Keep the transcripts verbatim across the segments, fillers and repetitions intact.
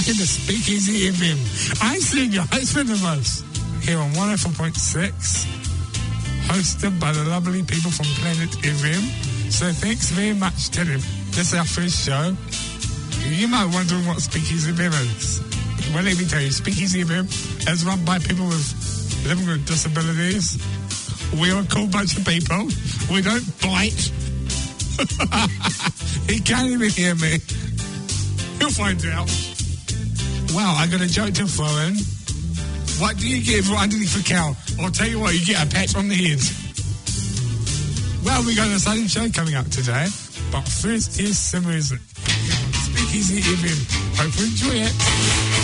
back in the Speakeasy F M. I'm seeing your host for the most here on one oh four point six, hosted by the lovely people from Planet F M. So thanks very much to them. This is our first show. You might wonder what Speakeasy F M is. Well, let me tell you, Speakeasy F M is run by people with living with disabilities. We're a cool bunch of people. We don't bite. He can't even hear me. You'll find out. Wow, I got a joke to throw in. What do you get for underneath the cow? I'll tell you what, you get a pat on the head. Well, we got a exciting show coming up today. But first, here's some music. Speakeasy F M. Hope you enjoy it.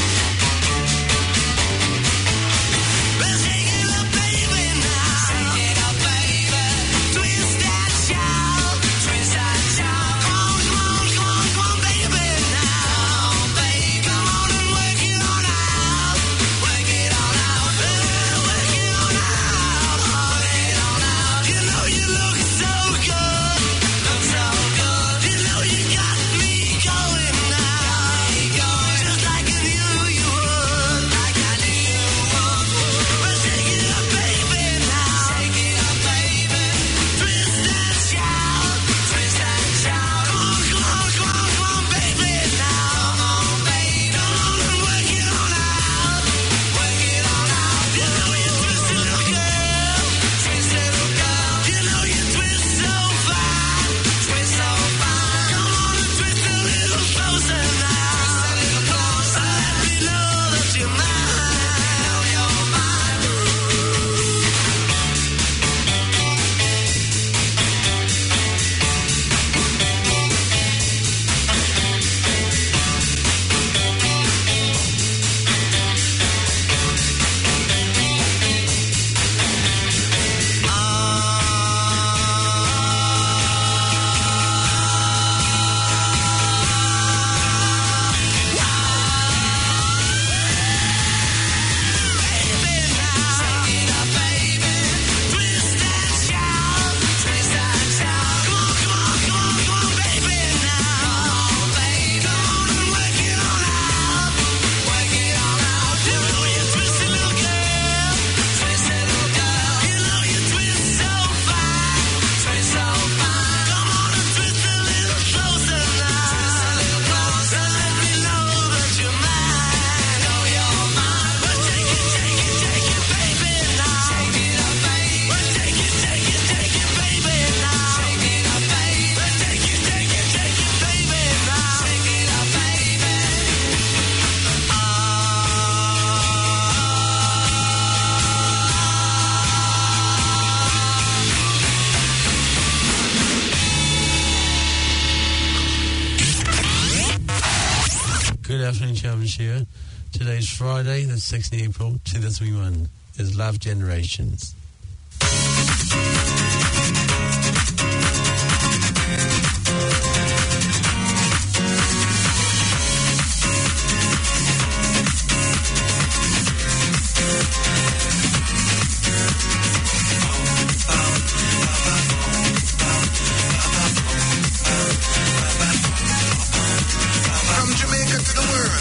Here. Today's Friday, the sixteenth of April, twenty twenty-one, is Love Generations.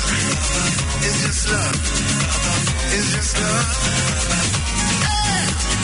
It's just love. It's just love. Hey!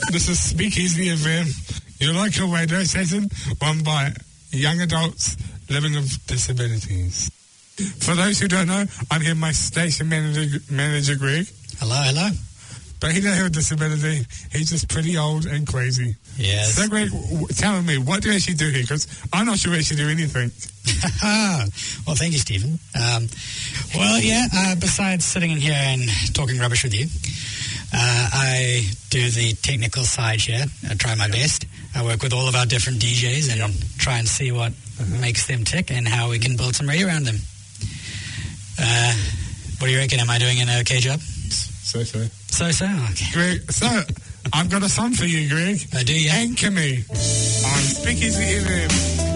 This is Speakeasy F M. You like a radio station run by young adults living with disabilities. For those who don't know, I'm here with my station manager, manager Greg. Hello, hello. But he doesn't have a disability. He's just pretty old and crazy. Yes. So, Greg, w- tell me, what do you actually do here? Because I'm not sure we actually do anything. Well, thank you, Stephen. Um, well, yeah, uh, besides sitting in here and talking rubbish with you, uh, I do the technical side here. I try my best. I work with all of our different D Js and try and see what uh-huh. makes them tick and how we can build some radio around them. Uh, what do you reckon? Am I doing an okay job? So, so. So, so, okay. Greg, so, I've got a song for you, Greg. I do, yeah. Anchor Me on Speakeasy F M.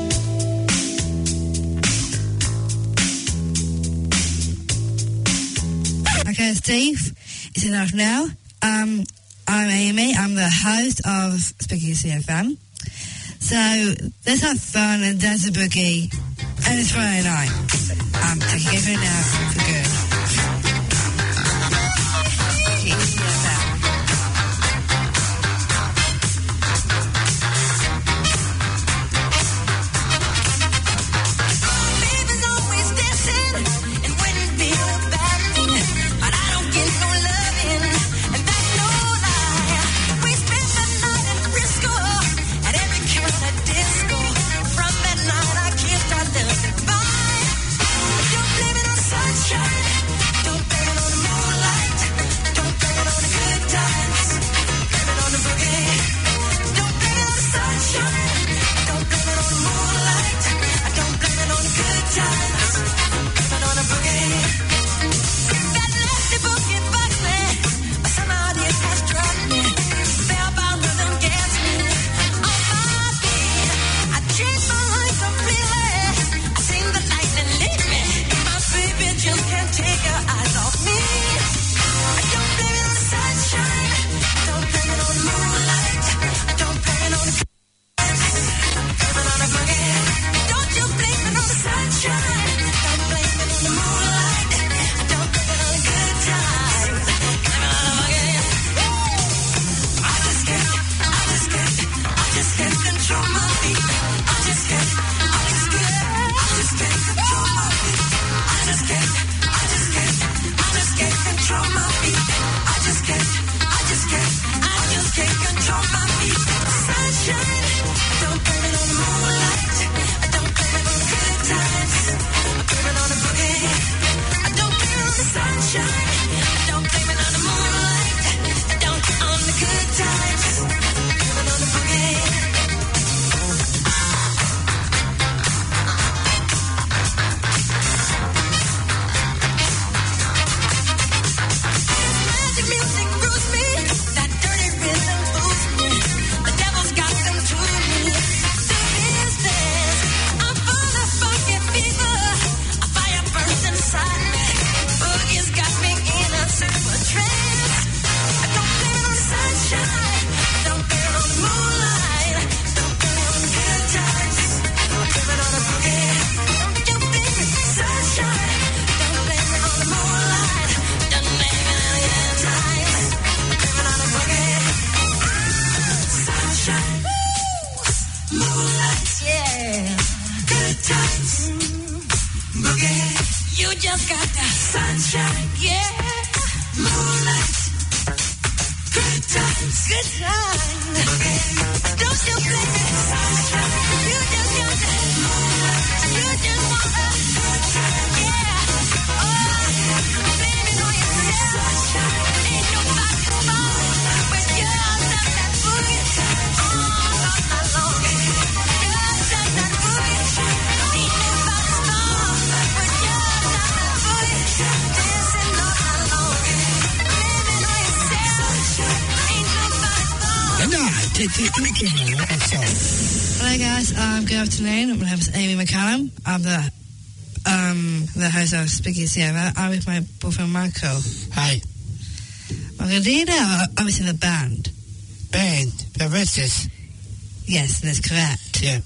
Okay, Steve, it's enough now. Um, I'm Amy. I'm the host of Speakeasy F M. So, let's have fun and dance a boogie. And it's Friday night. I'm taking it now for good. Hello guys, um, good afternoon. My name is Amy McCallum. I'm the um, the host of Speakeasy F M. I'm with my boyfriend Michael. Hi. Michael, do you know I was in a band? Band? The Restless? Yes, that's correct. Yeah.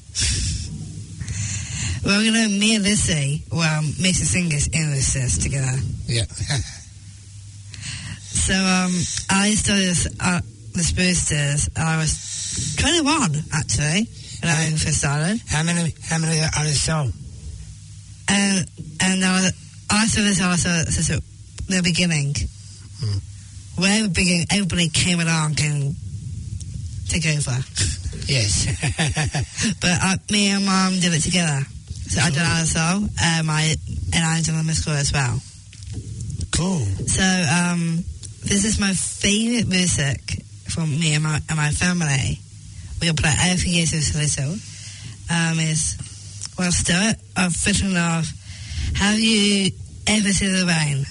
Well, you know, me and Lizzie, well, makes the singers in Restless together. Yeah. So, um, I started this, uh, the Spoosters, I was twenty-one, actually, when I first started. How many, how many are there so? And, and I, was, I saw this also since the beginning. Hmm. When the beginning, everybody came along and took over. Yes. But uh, me and Mum did it together. So I did our song, um, I, and I did the musical as well. Cool. So um, this is my favourite music from me and my, and my family. We'll play every year since little. Um, is, well, start off thinking of, have you ever seen the rain?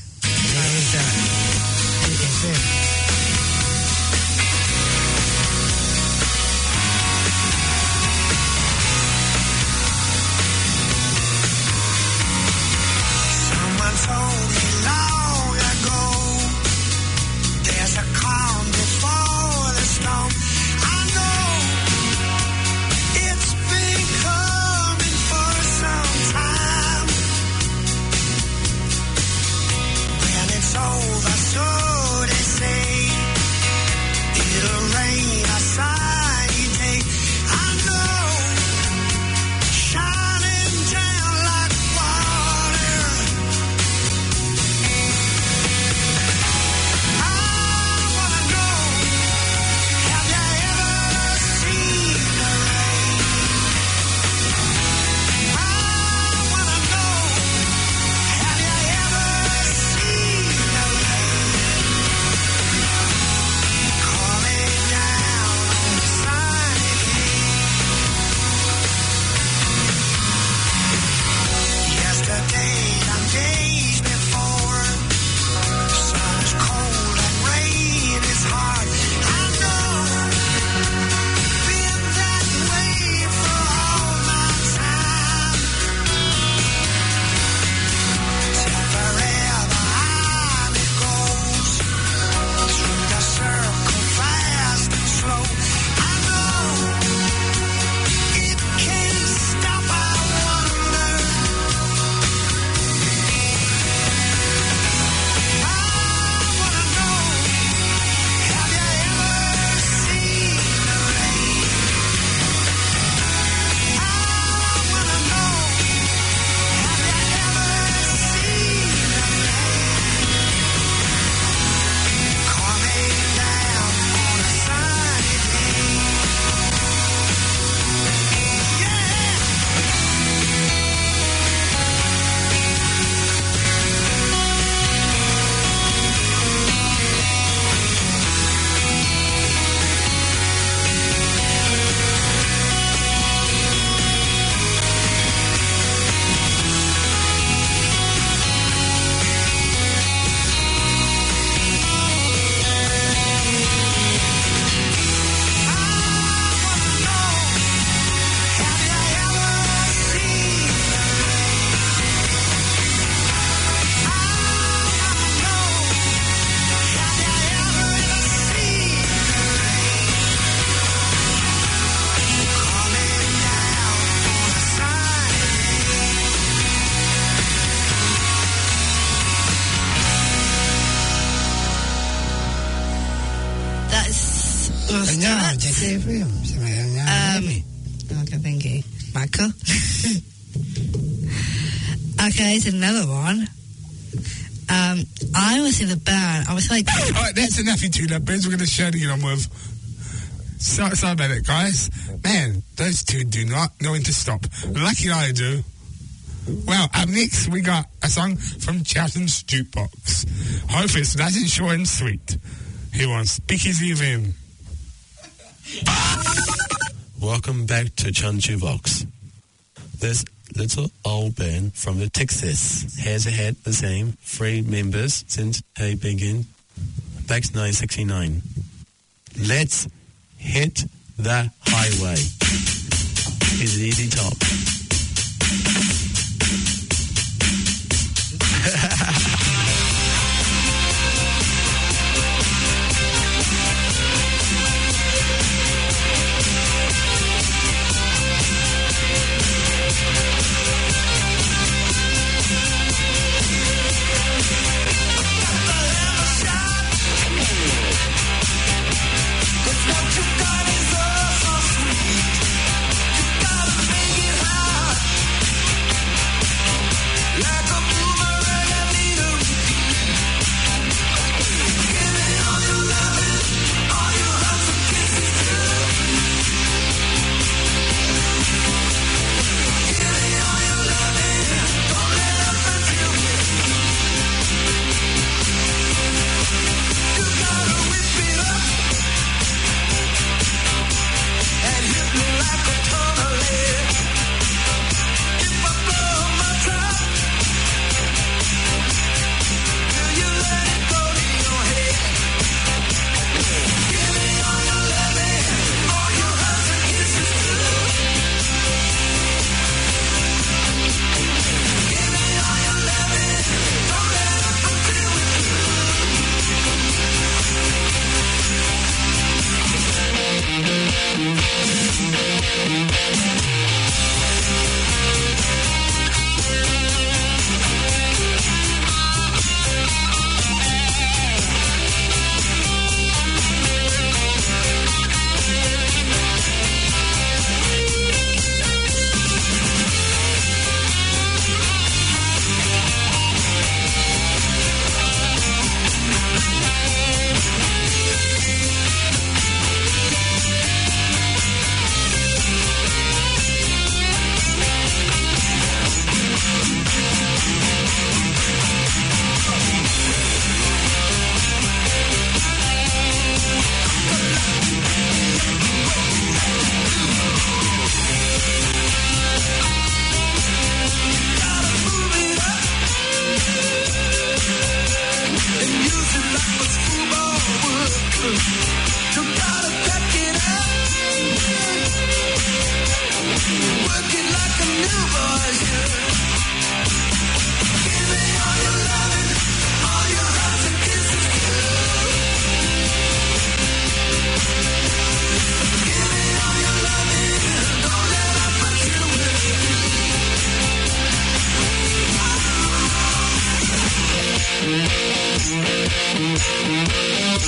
Someone told me long ago, there's a calm before the storm. I know it's been coming for some time. When it's over, so they say, it'll rain a sunny day. I know, shining down like water. I wanna know, have you ever seen the rain? I wanna know, have you ever seen the rain? Coming down on a sunny day. Yesterday and days before, sun is cold and rain is hard. I know, been that way for all my time. Till forever on it goes, through the circle fast and slow. I know, it can't stop, I wonder. I wanna know, have you ever seen the rain? I wanna know, have you ever seen the rain? Coming down on a sunny day. Yeah. That's was No, that. just a film. Um, okay, thank you, Michael. Okay, it's another one. Um, I was in the band. I was like, All right, that's enough, you two lovebirds. We're going to show you on with. So, sorry about it, guys. Man, those two do not know when to stop. Lucky I do. Well, up next, we got a song from Cheltenham's Jukebox. Hope it's nice and short and sweet. Here on Speakeasy of him. Welcome back to Chunchu Vox. This little old band from the Texas has had the same three members since they began back in nineteen sixty-nine. Let's hit the highway. Is it easy top? Got the leather shot.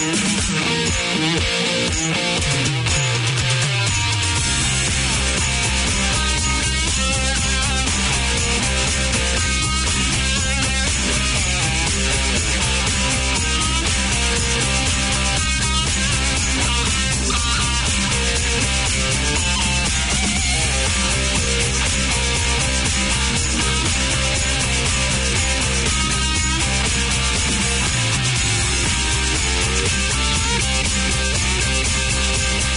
Thank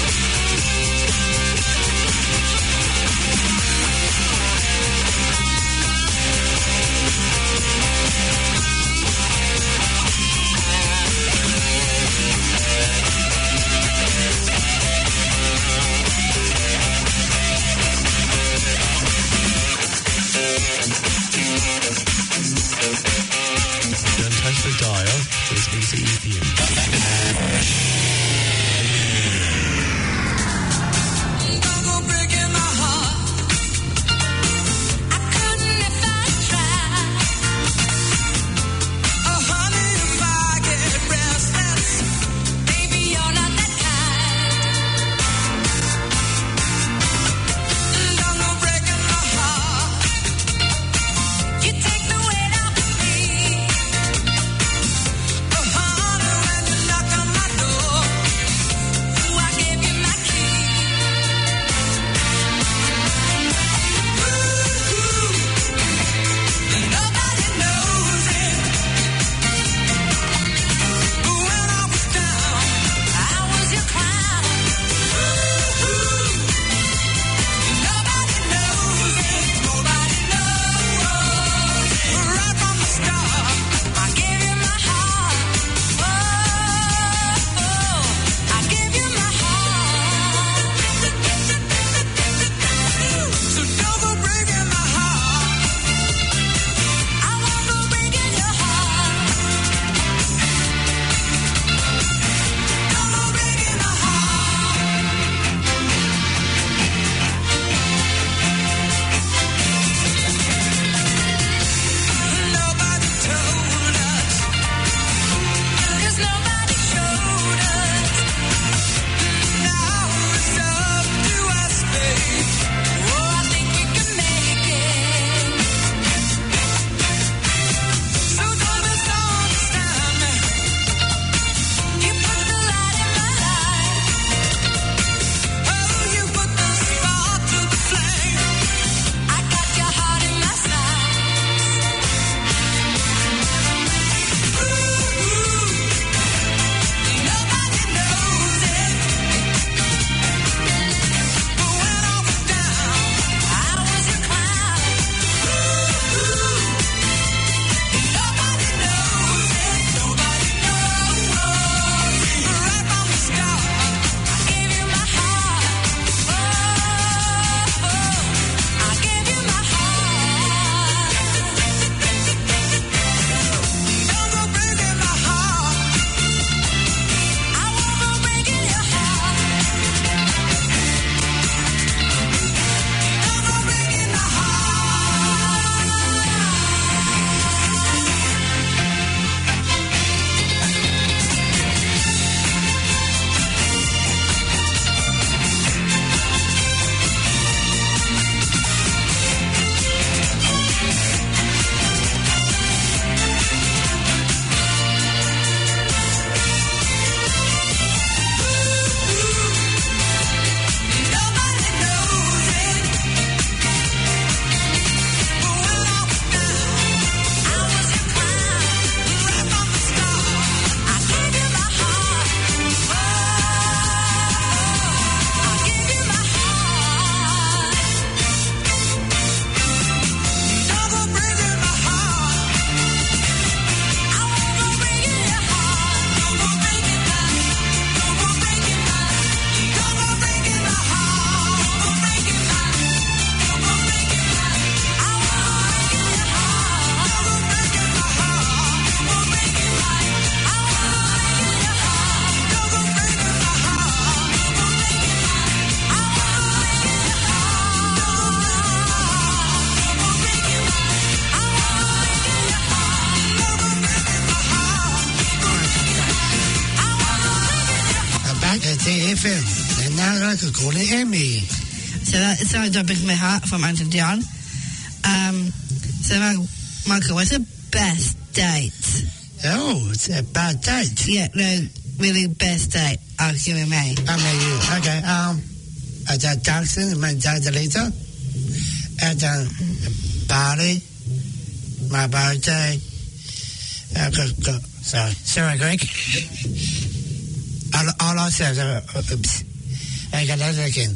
F M. And now I could call it Emmy. So that is our Dropping My Heart from Anton John. Um, so, my, Michael, what's the best date? Oh, it's a bad date. Yeah, no, really best date. Oh, you and me. I mean, you. Okay, um, at that Jackson, my dad later. At a party, my birthday. Uh, go, go. Sorry, sorry, Greg. All, all I said, uh, oops. I got that again.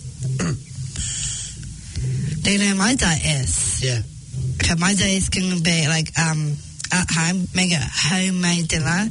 Do you know my date is? Yeah. So my day is going to be like um at home, make a homemade dinner,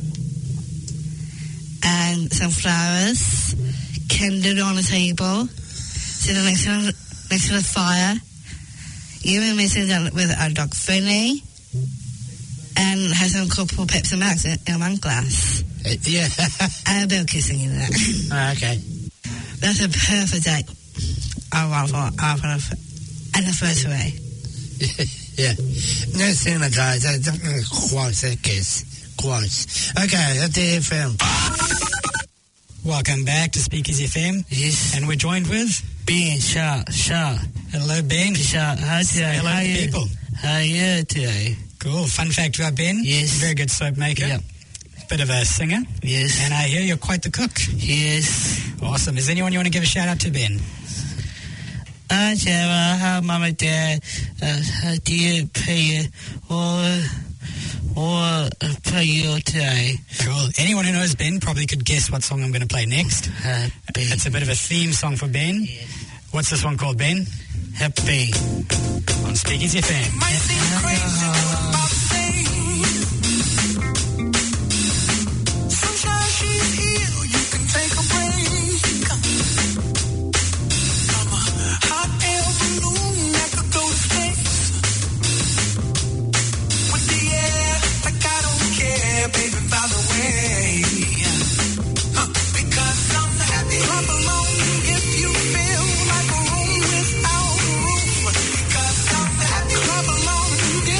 and some flowers, candle on the table, sitting next to next to the fire. You and me sitting down with our dog Finny, and have some couple Pepsi Max in, in one glass. Uh, yeah. And a bit of kissing in that. Ah, okay. That's a perfect date. I want for our anniversary. Yeah. No sooner, guys. I don't know quite a kiss. Quite. Okay, that's the F M. Welcome back to Speakeasy F M. Yes. And we're joined with Ben, Shah, Shah. Hello, Ben. Shah, hi today. Hello, How you? people. How are you today? Cool. Fun fact about Ben. Yes. Very good soap maker. Yep. Bit of a singer. Yes. And I hear you're quite the cook. Yes. Awesome. Is anyone you want to give a shout out to, Ben? Uh, Sarah, how Mum and Dad, uh, how do you pay or, or pay you today? Cool. Anyone who knows Ben probably could guess what song I'm going to play next. Happy. It's a bit of a theme song for Ben. What's this one called, Ben? Happy. On Speakeasy F M. Might seem crazy about sunshine, she's here. You can take a break. I'm a hot air balloon that could go to space. With the air, like I don't care, baby, by the way. Huh, because I'm happy. Clap along if you feel like a room without a roof. Because I'm happy. Clap along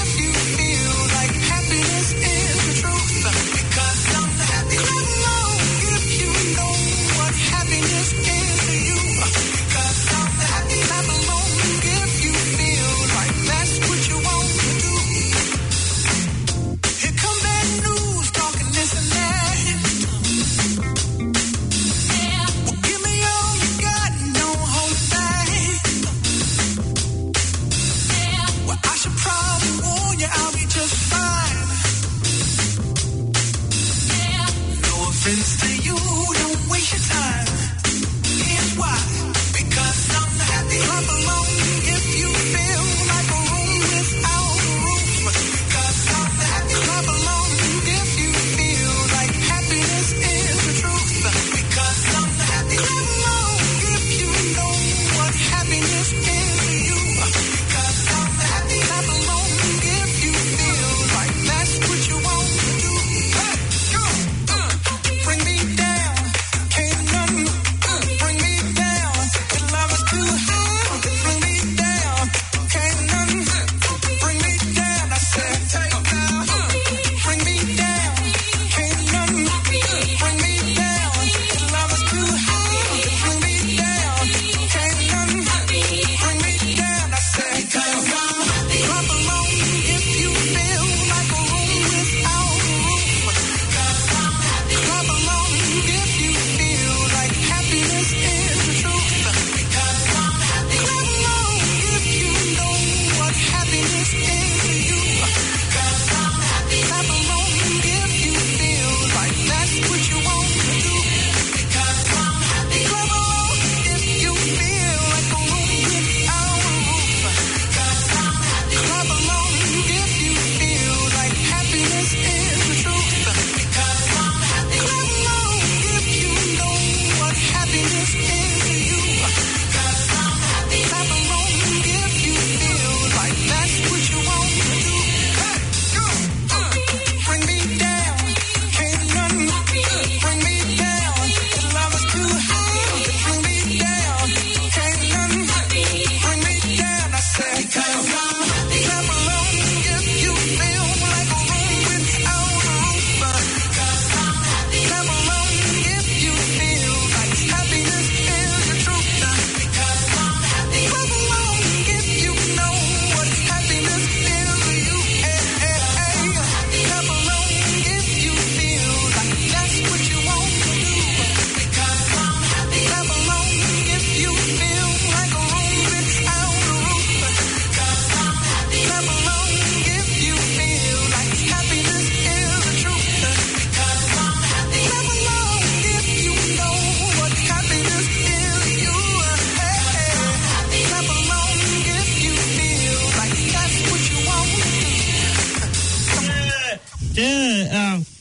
Yeah, um,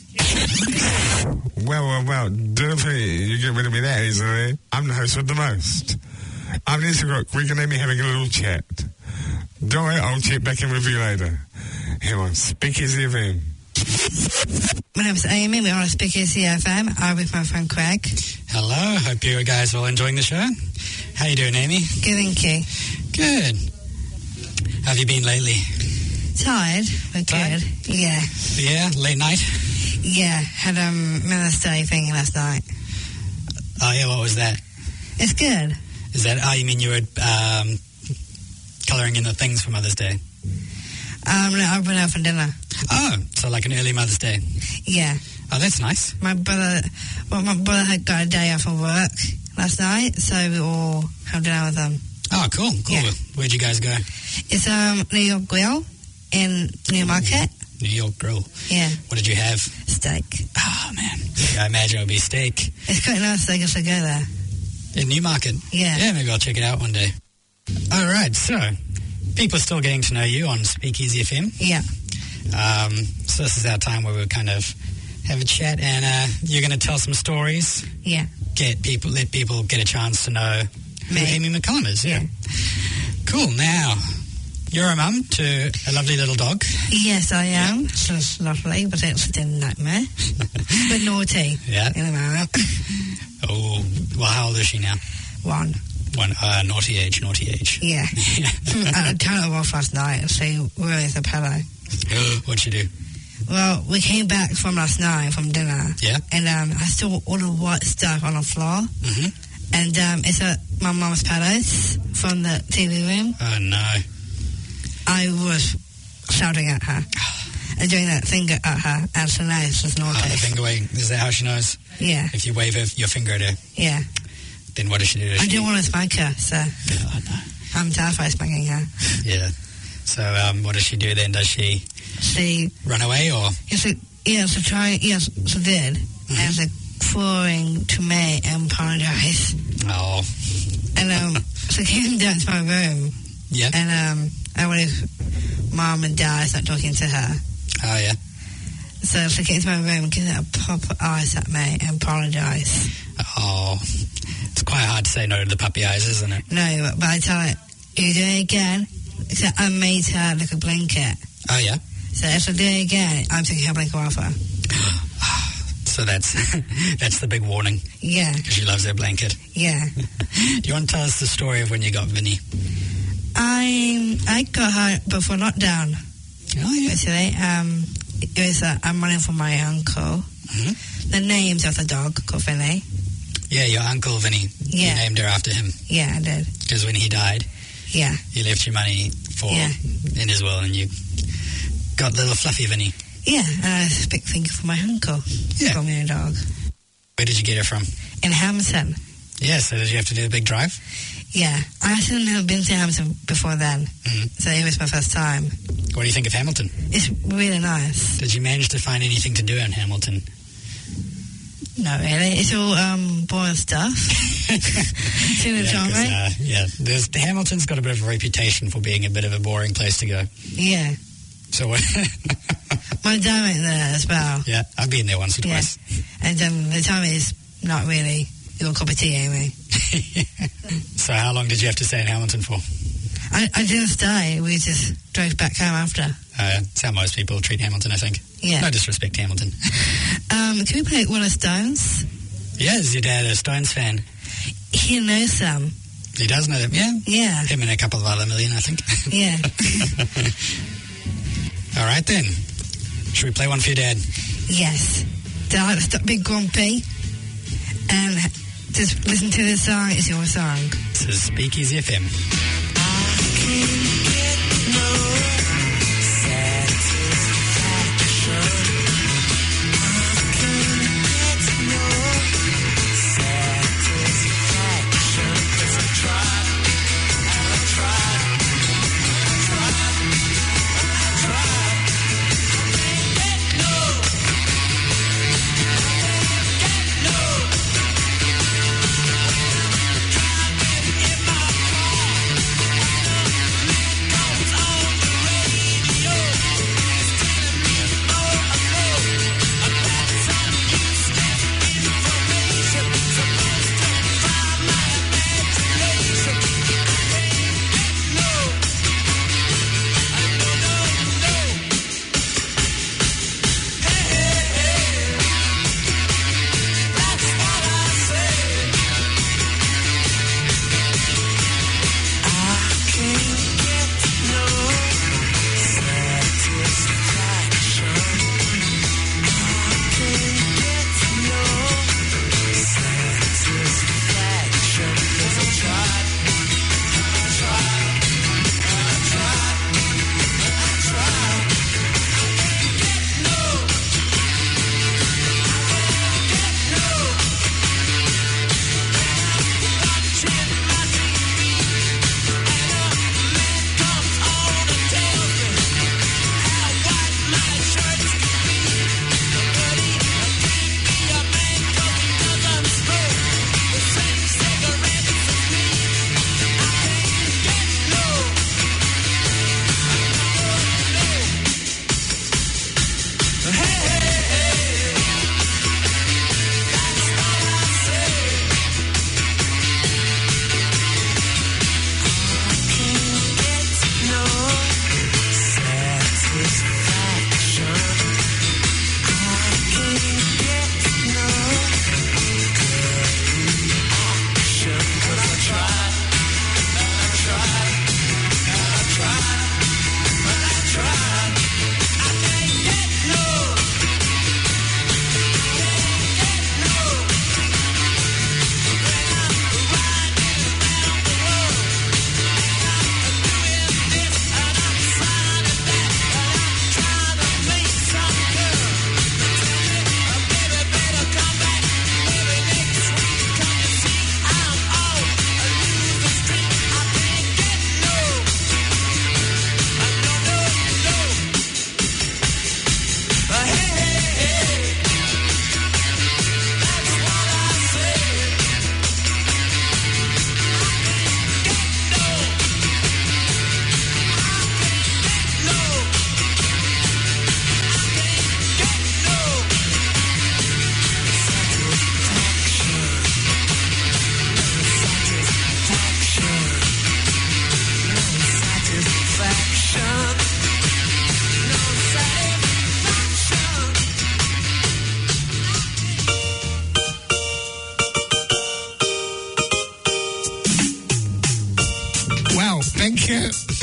Well, well, well, don't think you get rid of me that easily. I'm the host with the most. I'm Lisa Cook. We're going to be having a little chat. Don't worry, I'll check back in with you later. Here on Speakeasy F M. My name is Amy. We're on Speakeasy F M. I'm with my friend Craig. hello. Hope you guys are all enjoying the show. How you doing, Amy? Good, thank you. Good. How have you been lately? Tired, but Tired? good. Yeah. Yeah, late night? Yeah. Had a um, Mother's Day thing last night. Oh, yeah, what was that? It's good. Is that, oh, you mean you were um, colouring in the things for Mother's Day? Um, no, I went out for dinner. Oh, so like an early Mother's Day. Yeah. Oh, that's nice. My brother, well, my brother had got a day off of work last night, so we all had dinner with him. Oh, cool, cool. Yeah. Where'd you guys go? It's um New York Grill in Newmarket. New York Grill. Yeah, What did you have? steak. Oh, man. I imagine it would be steak. It's quite nice. I guess I go there. In Newmarket? Yeah. Yeah, maybe I'll check it out one day. All right, so people are still getting to know you on Speakeasy F M. Yeah. Um, so this is our time where we kind of have a chat, and uh, you're going to tell some stories. Yeah. Get people, let people get a chance to know who Me. Amy McCullum is. Yeah. Cool. Now, you're a mum to a lovely little dog. Yes, I am. She's lovely, but it's a nightmare. But naughty. Yeah. In a moment. Oh, well, how old is she now? One. One. Uh, naughty age. Naughty age. Yeah. I turned her off last night. She really is a pillow. What'd you do? Well, we came back from last night from dinner. Yeah. And um, I saw all the white stuff on the floor. Mm-hmm. And um, it's a, my mum's pillows from the T V room. Oh no. I was shouting at her and doing that finger at her, and she knows she's Oh, naughty. the finger waving. Is that how she knows? Yeah, If you wave her, your finger at her, yeah. then what does she do? Does I she... don't want to spank her, so Oh, no. I'm terrified of spanking her. Yeah. So um, what does she do then? Does she She, run away or? yes, she, yeah, she tried, yes, she did. Mm-hmm. And she crawling to me and apologize. Oh. And um, she came down to my room, Yeah. and um, I was, mom and dad started talking to her. Oh, yeah. So she came to my room and gave her proper eyes at me and apologise. Oh. It's quite hard to say no to the puppy eyes, isn't it? No, but I tell her, you do it again. So I made her like a blanket. Oh, yeah. So if I do it again, I'm taking her blanket off her. So that's that's the big warning, Yeah, because she loves her blanket. yeah. Do you want to tell us the story of when you got Vinny? I I got her before lockdown. Oh, yeah. Actually, um, it was uh, I'm running for my uncle. Mm-hmm. The names of the dog called Vinny. Yeah, your uncle Vinny. Yeah. You named her after him, Yeah, I did. because when he died, Yeah, you left your money for Yeah. in his will, and you got little fluffy Vinny. yeah. And I was a big thank you for my uncle. Yeah. Got me a dog Where did you get her from? in Hampton. Yeah, so did you have to do a big drive? Yeah, I actually never been to Hampton before then, Mm. so it was my first time. What do you think of Hamilton? It's really nice. Did you manage to find anything to do in Hamilton? No, really. It's all um, boring stuff. See the Yeah, 'cause, genre? uh, yeah, there's, Hamilton's got a bit of a reputation for being a bit of a boring place to go. Yeah. So, what? My dad went there as well. Yeah, I've been there once or Yeah. twice. And um, the time is not really your cup of tea, Amy. So, how long did you have to stay in Hamilton for? I, I didn't stay. We just drove back home after. Uh, that's how most people treat Hamilton, I think. Yeah. No disrespect to Hamilton. Um, can we play One of Stones? Yeah, is your dad a Stones fan? He knows some. He does know them, yeah? Yeah. Him and a couple of other million, I think. Yeah. All right, then. Should we play one for your dad? Yes. Dad, stop being grumpy. And just listen to this song. It's your song. This is Speakeasy F M.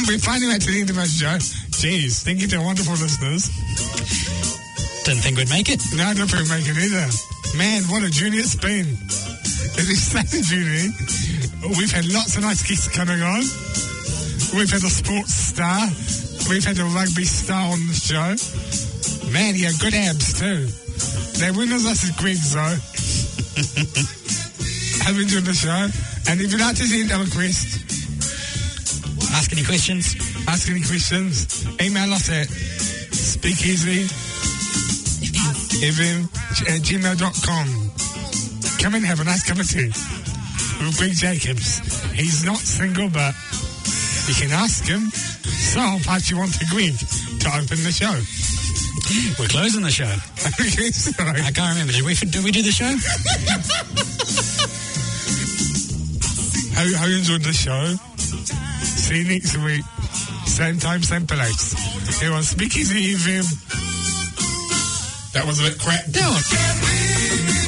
we're finally at the end of our show. Jeez, thank you to wonderful listeners. Didn't think we'd make it. No, I don't think we'd make it either. Man, what a journey it's been. It is such a journey. We've had lots of nice guests coming on. We've had a sports star. We've had a rugby star on the show. Man, he had good abs too. Their winners us is Greg, though. Have enjoyed the show. And if you'd like to send a request, Ask any questions. ask any questions, email us at speakeasy f m at gmail dot com. Come and have a nice cup of tea with Greg Jacobs. He's not single, but you can ask him. So I'll pass you on to Greg to open the show. We're closing the show. Okay, sorry. I can't remember. Did we, did we do the show? Hope hope you enjoyed the show. See you next week. Same time, same place. Here on Speakeasy F M. That was a bit crap. That one.